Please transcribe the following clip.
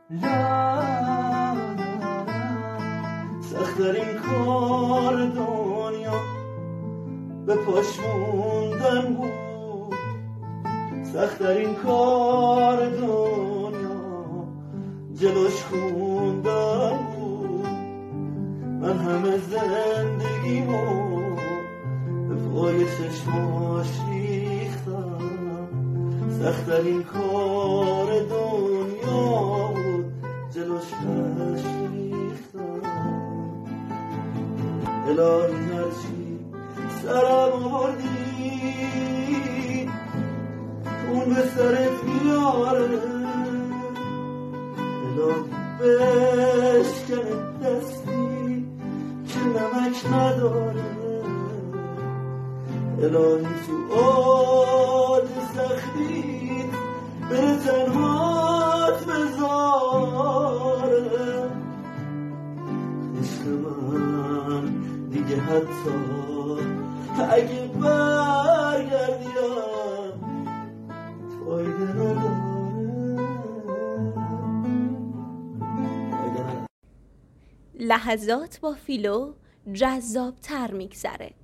سخت‌ترین کار دنیا به پاش موندن بود، سخت‌ترین کار دنیا جلوش خوندن بود. من همه زندگیمو به پای چشماش ریختم، سخت‌ترین کار دنیا بود جلوش ریختم. الهی هرچی سرم آوردی اون به سرت میاره، الهی بشکن دستی که نمک نداره، الهی تو آد سختی بره تنهات بذاره. عشق من دیگه حتی اگه برگردیم فایده نداره. لحظات با فیلو جذاب‌تر میگذره.